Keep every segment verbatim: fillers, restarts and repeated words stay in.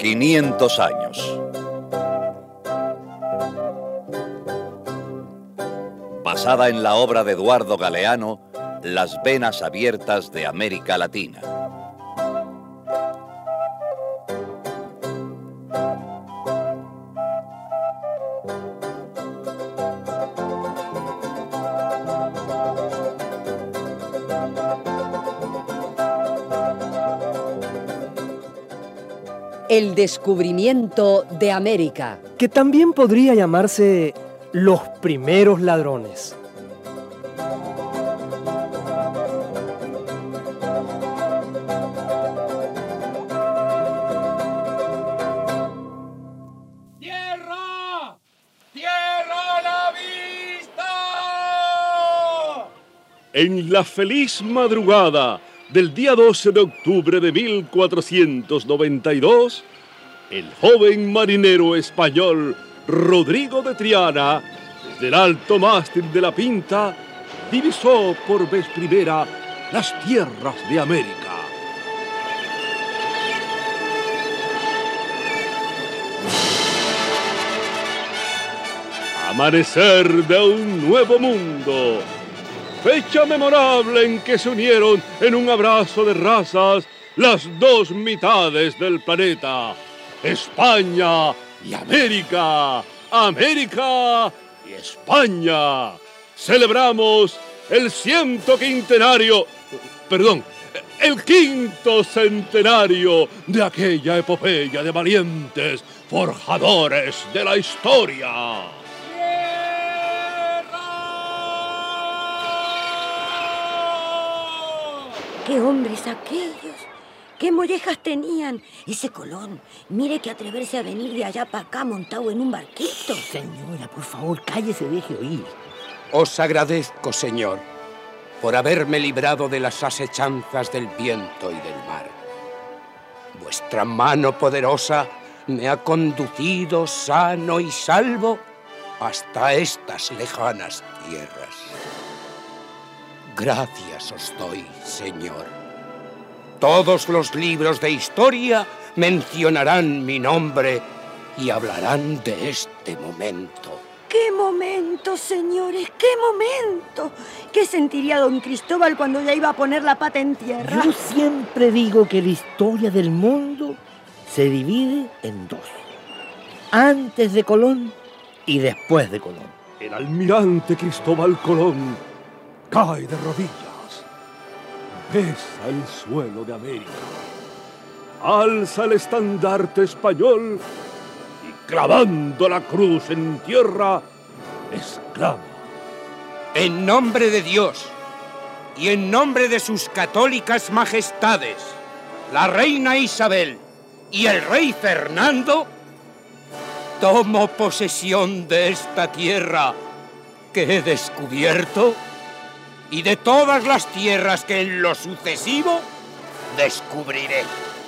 quinientos años. Basada en la obra de Eduardo Galeano, Las venas abiertas de América Latina. El descubrimiento de América. Que también podría llamarse Los primeros ladrones. ¡Tierra! ¡Tierra a la vista! En la feliz madrugada del día doce de octubre de mil cuatrocientos noventa y dos, el joven marinero español Rodrigo de Triana, desde el alto mástil de la Pinta, divisó por vez primera las tierras de América. Amanecer de un nuevo mundo. Fecha memorable en que se unieron en un abrazo de razas las dos mitades del planeta, España y América, América y España. Celebramos el ciento quintenario, perdón, el quinto centenario de aquella epopeya de valientes forjadores de la historia. ¡Qué hombres aquellos! ¡Qué mollejas tenían! Ese Colón, mire que atreverse a venir de allá para acá montado en un barquito. Señora, por favor, cállese, deje oír. Os agradezco, señor, por haberme librado de las asechanzas del viento y del mar. Vuestra mano poderosa me ha conducido sano y salvo hasta estas lejanas tierras. Gracias os doy, señor. Todos los libros de historia mencionarán mi nombre y hablarán de este momento. ¡Qué momento, señores! ¡Qué momento! ¿Qué sentiría don Cristóbal cuando ya iba a poner la pata en tierra? Yo siempre digo que la historia del mundo se divide en dos. Antes de Colón y después de Colón. El almirante Cristóbal Colón cae de rodillas, besa el suelo de América, alza el estandarte español y clavando la cruz en tierra, exclama: en nombre de Dios y en nombre de sus católicas majestades, la reina Isabel y el rey Fernando, tomo posesión de esta tierra que he descubierto y de todas las tierras que en lo sucesivo descubriré.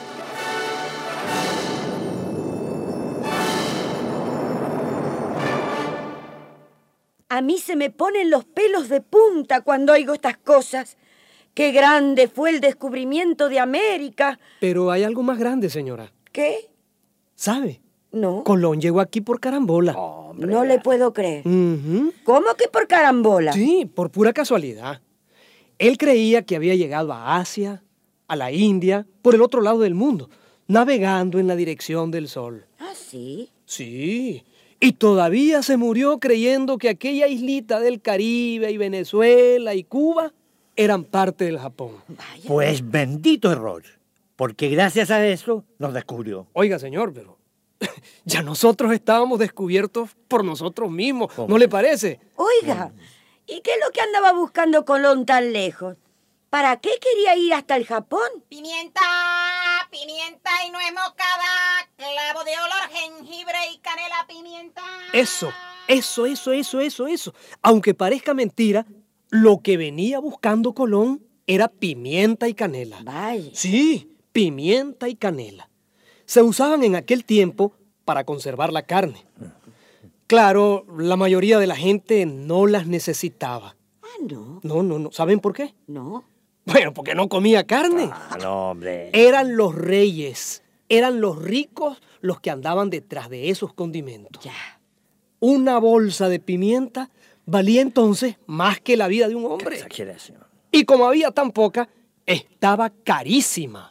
A mí se me ponen los pelos de punta cuando oigo estas cosas. ¡Qué grande fue el descubrimiento de América! Pero hay algo más grande, señora. ¿Qué? ¿Sabe? No. Colón llegó aquí por carambola. Hombre. No le puedo creer. Uh-huh. ¿Cómo que por carambola? Sí, por pura casualidad. Él creía que había llegado a Asia, a la India, por el otro lado del mundo, navegando en la dirección del sol. ¿Ah, sí? Sí. Y todavía se murió creyendo que aquella islita del Caribe y Venezuela y Cuba eran parte del Japón. Vaya. Pues bendito error, porque gracias a eso nos descubrió. Oiga, señor, pero ya nosotros estábamos descubiertos por nosotros mismos, ¿no le parece? Oiga, ¿y qué es lo que andaba buscando Colón tan lejos? ¿Para qué quería ir hasta el Japón? Pimienta, pimienta y nuez moscada, clavo de olor, jengibre y canela, pimienta. Eso, eso, eso, eso, eso, eso. Aunque parezca mentira, lo que venía buscando Colón era pimienta y canela. Vaya. Sí, pimienta y canela. Se usaban en aquel tiempo para conservar la carne. Claro, la mayoría de la gente no las necesitaba. Ah, no. No, no, no. ¿Saben por qué? No. Bueno, porque no comía carne. Ah, no, hombre. Eran los reyes, eran los ricos los que andaban detrás de esos condimentos. Ya. Una bolsa de pimienta valía entonces más que la vida de un hombre. ¡Qué exageración! Y como había tan poca, estaba carísima.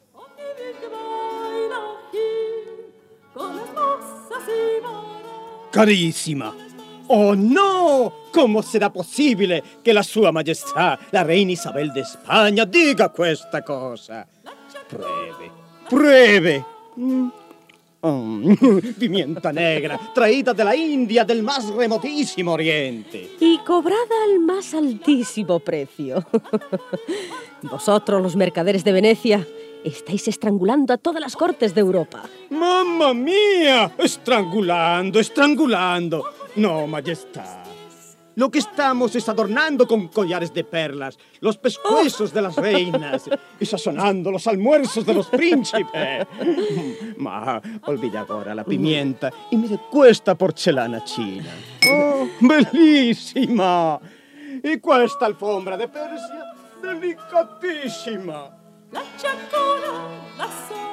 Carísima. ¡Oh, no! ¿Cómo será posible que la Sua Maestà, la reina Isabel de España, diga questa cosa? Pruebe, pruebe. Mm. Oh, pimienta negra, traída de la India, del más remotísimo oriente. Y cobrada al más altísimo precio. Vosotros, los mercaderes de Venecia, estáis estrangulando a todas las cortes de Europa. ¡Mamma mía! Estrangulando, estrangulando. No, Majestad. Lo que estamos es adornando con collares de perlas los pescuezos oh. de las reinas y sazonando los almuerzos de los príncipes. Ma olvide ahora la pimienta y mire questa porcelana china. Oh, bellissima! Y questa alfombra de Persia, delicatissima. La ciaccona, la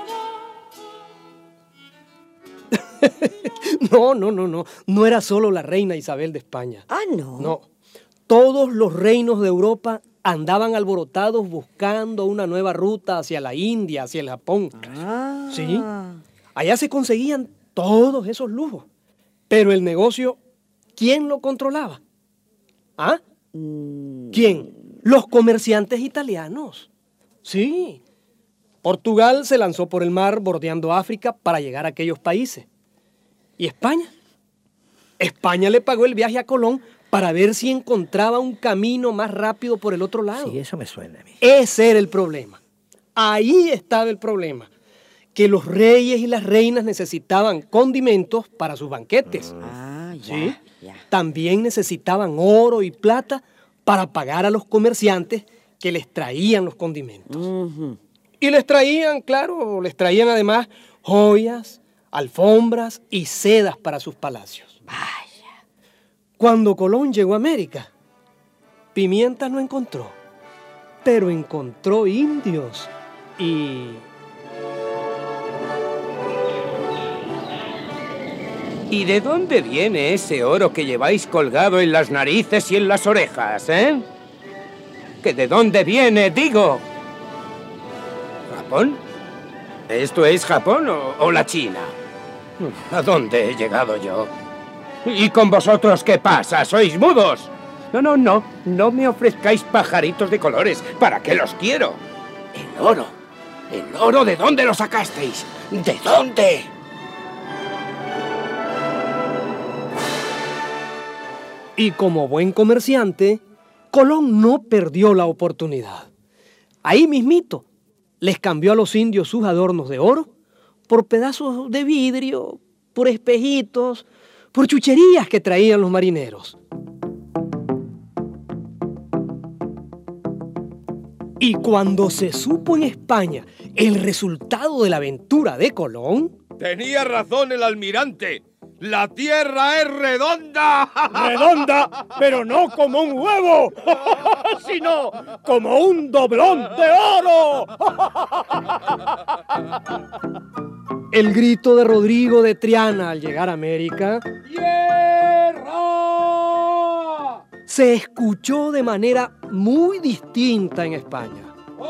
No, no, no, no. No era solo la reina Isabel de España. Ah, no. No. Todos los reinos de Europa andaban alborotados buscando una nueva ruta hacia la India, hacia el Japón. Ah. Sí. Allá se conseguían todos esos lujos. Pero el negocio, ¿quién lo controlaba? ¿Ah? Mm. ¿Quién? Los comerciantes italianos. Sí. Portugal se lanzó por el mar bordeando África para llegar a aquellos países. ¿Y España? España le pagó el viaje a Colón para ver si encontraba un camino más rápido por el otro lado. Sí, eso me suena a mí. Ese era el problema. Ahí estaba el problema. Que los reyes y las reinas necesitaban condimentos para sus banquetes. Ah, ya, ¿sí? ya. También necesitaban oro y plata para pagar a los comerciantes que les traían los condimentos. Uh-huh. Y les traían, claro, les traían además joyas, alfombras y sedas para sus palacios. Vaya. Cuando Colón llegó a América, pimienta no encontró, pero encontró indios y... ¿Y de dónde viene ese oro que lleváis colgado en las narices y en las orejas, eh? ¿Que de dónde viene, digo? ¿Japón? ¿Esto es Japón o, o la China? ¿A dónde he llegado yo? ¿Y con vosotros qué pasa? ¿Sois mudos? No, no, no. No me ofrezcáis pajaritos de colores. ¿Para qué los quiero? El oro. ¿El oro de dónde lo sacasteis? ¿De dónde? Y como buen comerciante, Colón no perdió la oportunidad. Ahí mismito les cambió a los indios sus adornos de oro por pedazos de vidrio, por espejitos, por chucherías que traían los marineros. Y cuando se supo en España el resultado de la aventura de Colón... Tenía razón el almirante. ¡La tierra es redonda! ¡Redonda, pero no como un huevo, sino como un doblón de oro! El grito de Rodrigo de Triana al llegar a América... ¡Tierra! Se escuchó de manera muy distinta en España.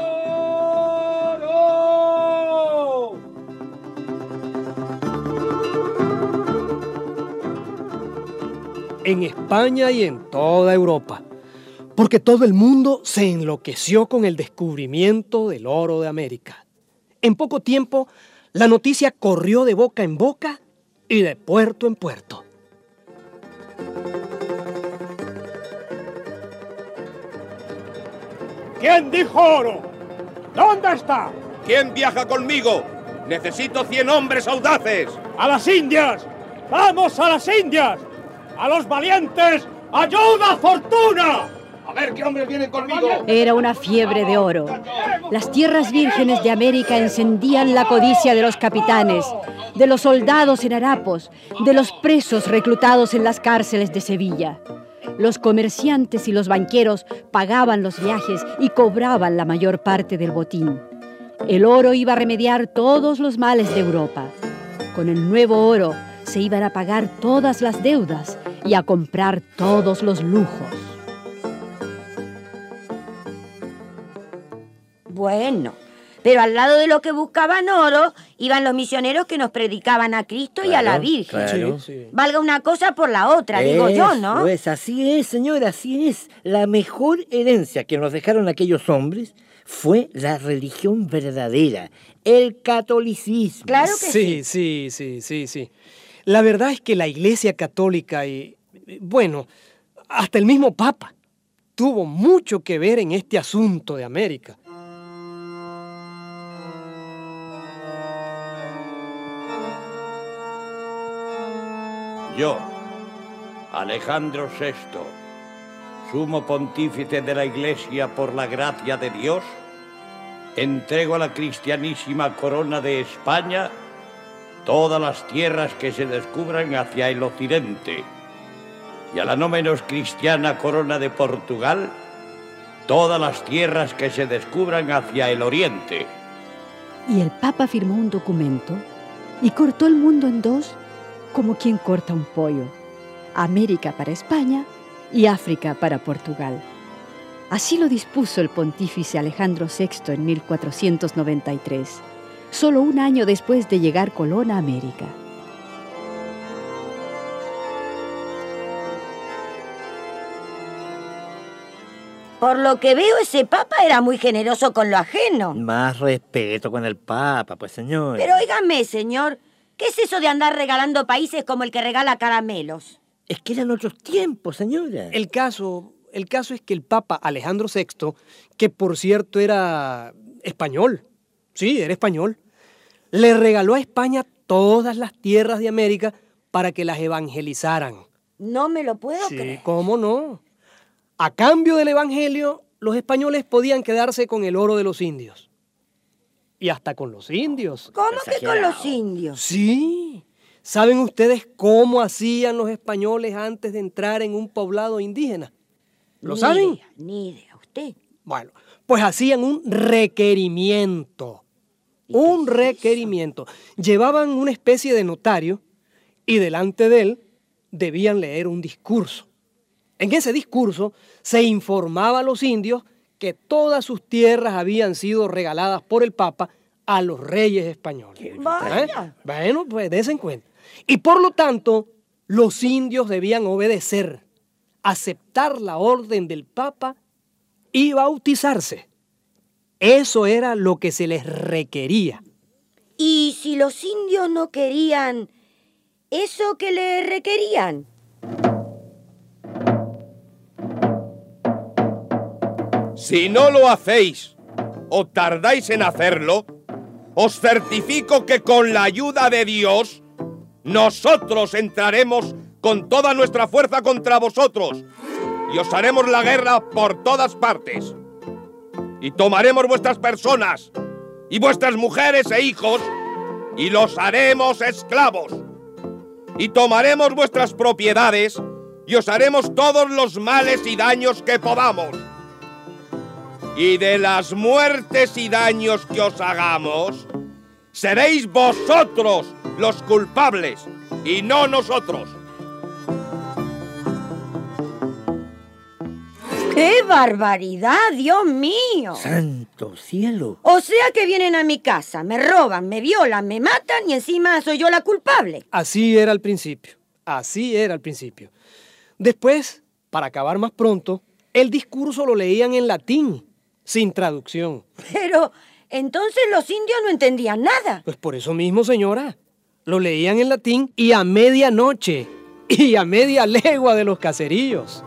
En España y en toda Europa, porque todo el mundo se enloqueció con el descubrimiento del oro de América. En poco tiempo, la noticia corrió de boca en boca y de puerto en puerto. ¿Quién dijo oro? ¿Dónde está? ¿Quién viaja conmigo? Necesito cien hombres audaces. ¡A las Indias! ¡Vamos a las Indias! ¡A los valientes! ¡Ayuda, fortuna! A ver qué hombres vienen conmigo. Era una fiebre de oro. Las tierras vírgenes de América encendían la codicia de los capitanes, de los soldados en harapos, de los presos reclutados en las cárceles de Sevilla. Los comerciantes y los banqueros pagaban los viajes y cobraban la mayor parte del botín. El oro iba a remediar todos los males de Europa. Con el nuevo oro se iban a pagar todas las deudas y a comprar todos los lujos. Bueno, pero al lado de los que buscaban oro, iban los misioneros que nos predicaban a Cristo y a la Virgen. Claro. Sí, sí. Valga una cosa por la otra, digo yo, ¿no? Pues así es, señora, así es. La mejor herencia que nos dejaron aquellos hombres fue la religión verdadera, el catolicismo. Claro que Sí, sí, sí, sí, sí. La verdad es que la Iglesia Católica y, bueno, hasta el mismo Papa tuvo mucho que ver en este asunto de América. Yo, Alejandro sexto, sumo pontífice de la Iglesia por la gracia de Dios, entrego a la cristianísima corona de España todas las tierras que se descubran hacia el occidente, y a la no menos cristiana corona de Portugal todas las tierras que se descubran hacia el oriente. Y el Papa firmó un documento y cortó el mundo en dos como quien corta un pollo. América para España y África para Portugal. Así lo dispuso el pontífice Alejandro sexto en mil cuatrocientos noventa y tres, solo un año después de llegar Colón a América. Por lo que veo, ese papa era muy generoso con lo ajeno. Más respeto con el Papa, pues, señor. Pero óigame, señor, ¿qué es eso de andar regalando países como el que regala caramelos? Es que eran otros tiempos, señora. El caso, el caso es que el Papa Alejandro sexto, que por cierto era español, sí, era español, le regaló a España todas las tierras de América para que las evangelizaran. No me lo puedo Sí, creer. ¿cómo no? A cambio del evangelio, los españoles podían quedarse con el oro de los indios. Y hasta con los indios. ¿Cómo que con los indios? Sí. ¿Saben ustedes cómo hacían los españoles antes de entrar en un poblado indígena? ¿Lo Ni saben? idea, ni idea. ¿Usted? Bueno, pues hacían un requerimiento. Un requerimiento. Llevaban una especie de notario y delante de él debían leer un discurso. En ese discurso se informaba a los indios que todas sus tierras habían sido regaladas por el Papa a los reyes españoles. Vaya. ¿Eh? Bueno, pues dense en cuenta. Y por lo tanto, los indios debían obedecer, aceptar la orden del Papa y bautizarse. Eso era lo que se les requería. ¿Y si los indios no querían eso que le requerían? Si no lo hacéis o tardáis en hacerlo, os certifico que con la ayuda de Dios, nosotros entraremos con toda nuestra fuerza contra vosotros y os haremos la guerra por todas partes. Y tomaremos vuestras personas y vuestras mujeres e hijos y los haremos esclavos. Y tomaremos vuestras propiedades y os haremos todos los males y daños que podamos. Y de las muertes y daños que os hagamos, seréis vosotros los culpables y no nosotros. ¡Qué barbaridad, Dios mío! ¡Santo cielo! O sea que vienen a mi casa, me roban, me violan, me matan y encima soy yo la culpable. Así era al principio. Así era al principio. Después, para acabar más pronto, el discurso lo leían en latín, sin traducción. Pero entonces los indios no entendían nada. Pues por eso mismo, señora. Lo leían en latín y a medianoche y a media legua de los caseríos.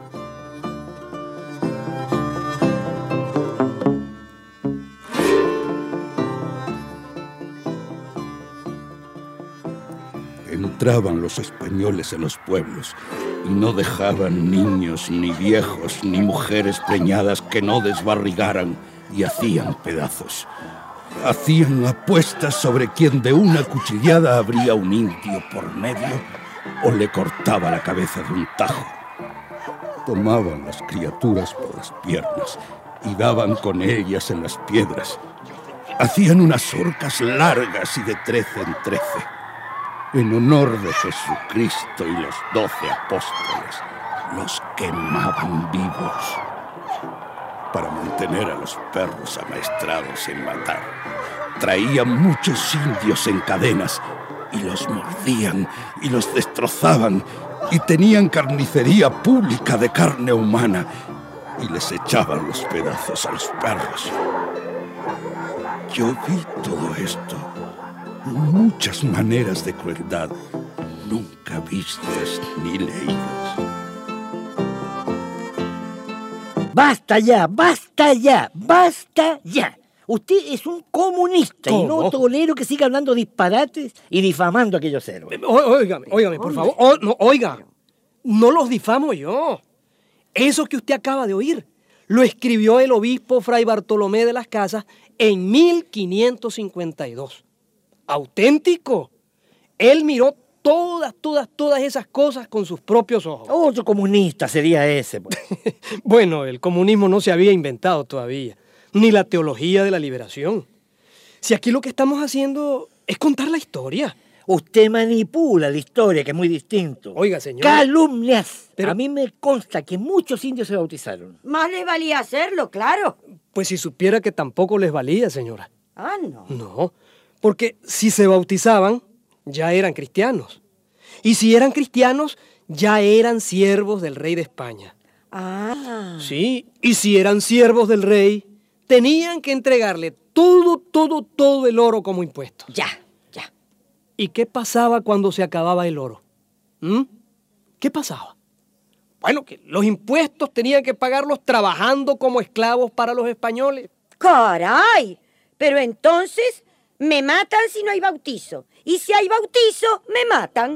Entraban los españoles en los pueblos y no dejaban niños, ni viejos, ni mujeres preñadas que no desbarrigaran y hacían pedazos. Hacían apuestas sobre quién de una cuchillada habría un indio por medio o le cortaba la cabeza de un tajo. Tomaban las criaturas por las piernas y daban con ellas en las piedras. hacían unas horcas largas y de trece en trece, en honor de Jesucristo y los doce apóstoles. Los quemaban vivos para mantener a los perros amaestrados en matar. Traían muchos indios en cadenas y los mordían y los destrozaban, y tenían carnicería pública de carne humana y les echaban los pedazos a los perros. Yo vi todo esto, muchas maneras de crueldad nunca vistas ni leídas. ¡Basta ya! ¡Basta ya! ¡Basta ya! Usted es un comunista. ¿Cómo? Y no tolero que siga hablando disparates y difamando a aquellos héroes. Óigame, óigame, por favor. O, no, oiga, no los difamo yo. Eso que usted acaba de oír lo escribió el obispo Fray Bartolomé de las Casas en mil quinientos cincuenta y dos. Auténtico. Él miró todas, todas, todas esas cosas con sus propios ojos. Otro comunista sería ese. Pues. Bueno, el comunismo no se había inventado todavía, ni la teología de la liberación. Si aquí lo que estamos haciendo es contar la historia. Usted manipula la historia, que es muy distinto. Oiga, señor. ¡Calumnias! Pero a mí me consta que muchos indios se bautizaron. Más les valía hacerlo, claro. Pues si supiera que tampoco les valía, señora. Ah, no. No, porque si se bautizaban, ya eran cristianos. Y si eran cristianos, ya eran siervos del rey de España. Ah. Sí, y si eran siervos del rey, tenían que entregarle todo, todo, todo el oro como impuesto. Ya, ya. ¿Y qué pasaba cuando se acababa el oro? ¿Mm? ¿Qué pasaba? Bueno, que los impuestos tenían que pagarlos trabajando como esclavos para los españoles. ¡Caray! Pero entonces me matan si no hay bautizo. Y si hay bautizo, me matan.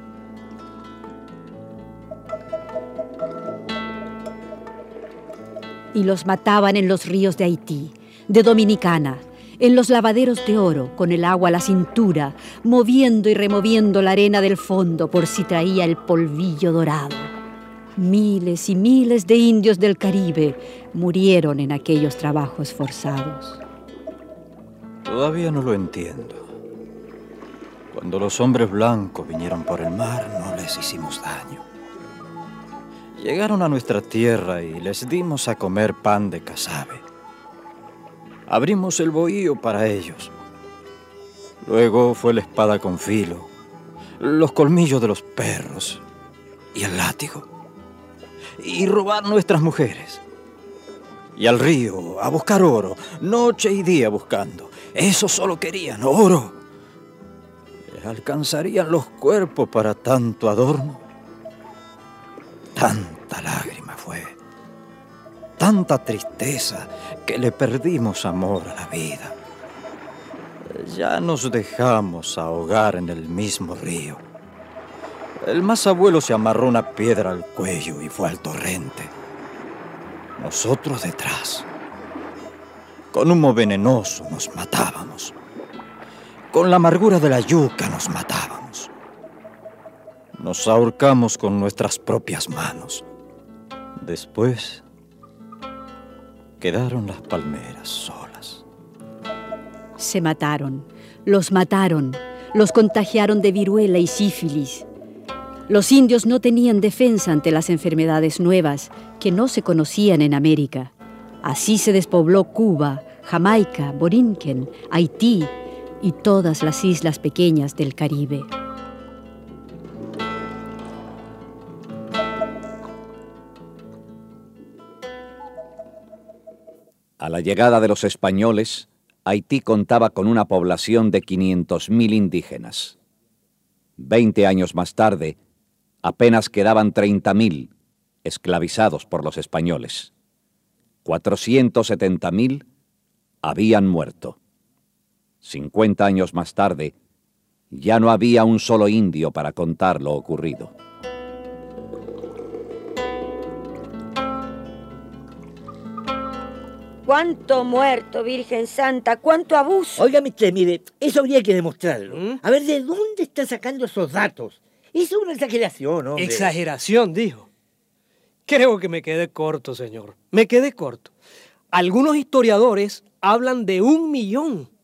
Y los mataban en los ríos de Haití, de Dominicana, en los lavaderos de oro, con el agua a la cintura, moviendo y removiendo la arena del fondo por si traía el polvillo dorado. Miles y miles de indios del Caribe murieron en aquellos trabajos forzados. Todavía no lo entiendo. Cuando los hombres blancos vinieron por el mar, no les hicimos daño. Llegaron a nuestra tierra y les dimos a comer pan de casabe. Abrimos el bohío para ellos. Luego fue la espada con filo, los colmillos de los perros y el látigo. Y robar nuestras mujeres. Y al río a buscar oro, noche y día buscando. Eso solo querían, oro. ¿Les alcanzarían los cuerpos para tanto adorno? Tanta lágrima fue, tanta tristeza, que le perdimos amor a la vida. Ya nos dejamos ahogar en el mismo río. El más abuelo se amarró una piedra al cuello y fue al torrente. Nosotros detrás. Con humo venenoso nos matábamos. Con la amargura de la yuca nos matábamos. Nos ahorcamos con nuestras propias manos. Después quedaron las palmeras solas. Se mataron, los mataron, los contagiaron de viruela y sífilis. Los indios no tenían defensa ante las enfermedades nuevas que no se conocían en América. Así se despobló Cuba, Jamaica, Borinquen, Haití y todas las islas pequeñas del Caribe. A la llegada de los españoles, Haití contaba con una población de quinientos mil indígenas. Veinte años más tarde, apenas quedaban treinta mil esclavizados por los españoles. cuatrocientos setenta mil habían muerto. Cincuenta años más tarde, ya no había un solo indio para contar lo ocurrido. ¡Cuánto muerto, Virgen Santa! ¡Cuánto abuso! Óigame usted, mire, eso habría que demostrarlo. ¿Mm? A ver, ¿de dónde está sacando esos datos? Eso es una exageración, hombre. Exageración, dijo. Creo que me quedé corto, señor. Me quedé corto. Algunos historiadores hablan de un millón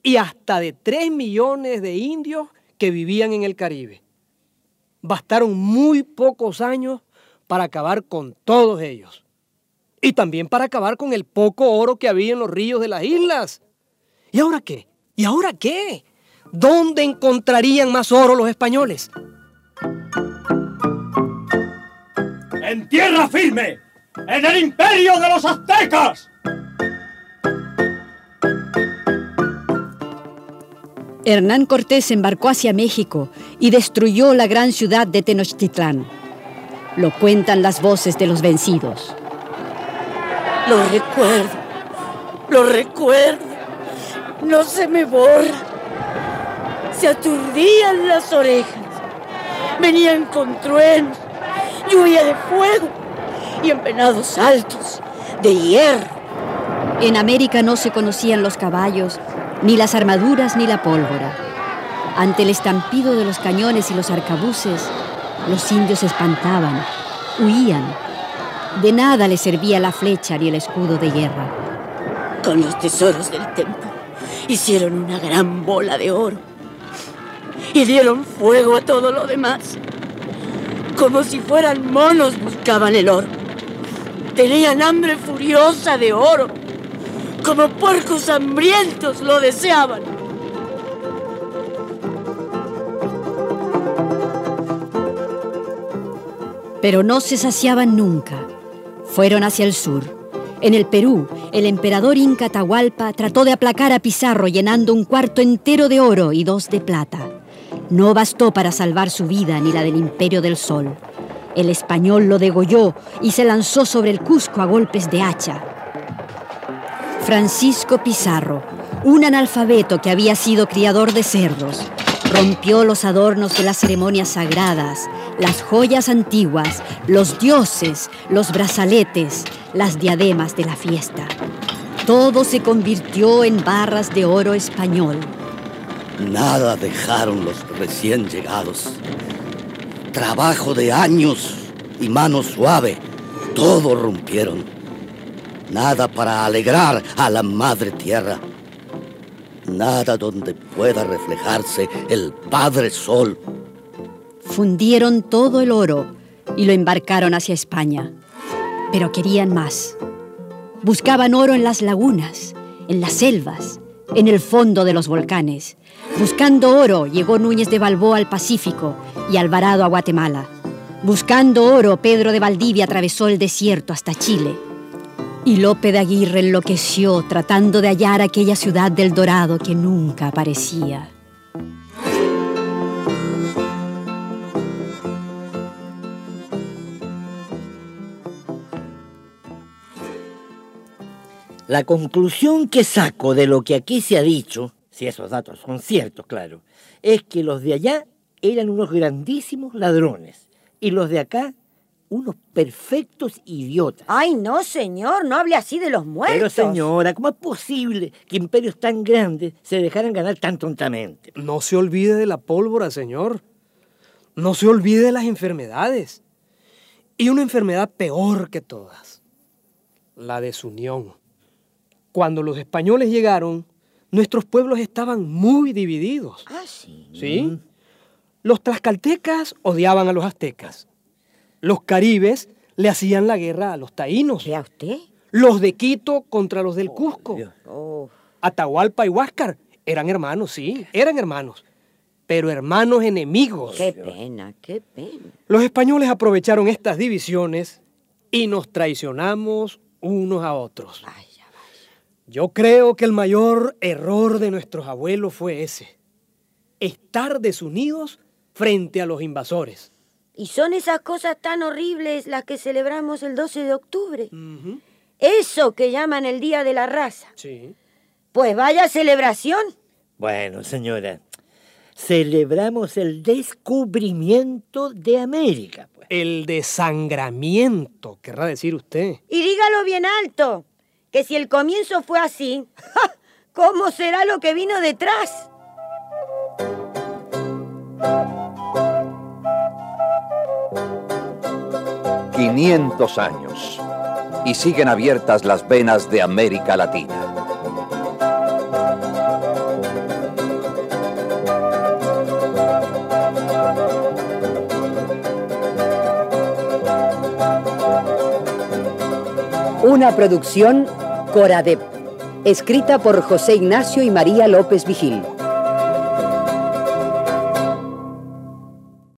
y hasta de tres millones de indios que vivían en el Caribe. Bastaron muy pocos años para acabar con todos ellos. Y también para acabar con el poco oro que había en los ríos de las islas. ¿Y ahora qué? ¿Y ahora qué? ¿Dónde encontrarían más oro los españoles? ¡En tierra firme! ¡En el imperio de los aztecas! Hernán Cortés embarcó hacia México y destruyó la gran ciudad de Tenochtitlán. Lo cuentan las voces de los vencidos. Lo recuerdo, lo recuerdo, no se me borra. Se aturdían las orejas, venían con truenos, lluvia de fuego y empenados altos de hierro. En América no se conocían los caballos, ni las armaduras, ni la pólvora. Ante el estampido de los cañones y los arcabuces, los indios se espantaban, huían. De nada les servía la flecha ni el escudo de guerra. Con los tesoros del templo hicieron una gran bola de oro y dieron fuego a todo lo demás. Como si fueran monos buscaban el oro. Tenían hambre furiosa de oro. Como puercos hambrientos lo deseaban. Pero no se saciaban nunca. Fueron hacia el sur. En el Perú, el emperador Inca Atahualpa trató de aplacar a Pizarro llenando un cuarto entero de oro y dos de plata. No bastó para salvar su vida ni la del Imperio del Sol. El español lo degolló y se lanzó sobre el Cusco a golpes de hacha. Francisco Pizarro, un analfabeto que había sido criador de cerdos, rompió los adornos de las ceremonias sagradas, las joyas antiguas, los dioses, los brazaletes, las diademas de la fiesta. Todo se convirtió en barras de oro español. Nada dejaron los recién llegados. Trabajo de años y mano suave, todo rompieron. Nada para alegrar a la madre tierra. Nada donde pueda reflejarse el Padre Sol. Fundieron todo el oro y lo embarcaron hacia España. Pero querían más. Buscaban oro en las lagunas, en las selvas, en el fondo de los volcanes. Buscando oro llegó Núñez de Balboa al Pacífico y Alvarado a Guatemala. Buscando oro, Pedro de Valdivia atravesó el desierto hasta Chile. Y Lope de Aguirre enloqueció tratando de hallar aquella ciudad del Dorado que nunca aparecía. La conclusión que saco de lo que aquí se ha dicho, si esos datos son ciertos, claro, es que los de allá eran unos grandísimos ladrones y los de acá unos perfectos idiotas. Ay, no, señor, no hable así de los muertos. Pero, señora, ¿cómo es posible que imperios tan grandes se dejaran ganar tan tontamente? No se olvide de la pólvora, señor. No se olvide de las enfermedades. Y una enfermedad peor que todas, la desunión. Cuando los españoles llegaron, nuestros pueblos estaban muy divididos. Ah, sí. ¿Sí? Los tlaxcaltecas odiaban a los aztecas. Los caribes le hacían la guerra a los taínos. ¿Vea usted? Los de Quito contra los del Cusco. Oh. Atahualpa y Huáscar eran hermanos, sí, eran hermanos. Pero hermanos enemigos. Qué pena, qué pena. Los españoles aprovecharon estas divisiones y nos traicionamos unos a otros. Vaya, vaya. Yo creo que el mayor error de nuestros abuelos fue ese. Estar desunidos frente a los invasores. Y son esas cosas tan horribles las que celebramos el doce de octubre. Uh-huh. Eso que llaman el Día de la Raza. Sí. Pues vaya celebración. Bueno, señora, celebramos el descubrimiento de América, pues. El desangramiento, querrá decir usted. Y dígalo bien alto, que si el comienzo fue así, ¡ja! ¿Cómo será lo que vino detrás? quinientos años y siguen abiertas las venas de América Latina. Una producción Coradep, escrita por José Ignacio y María López Vigil.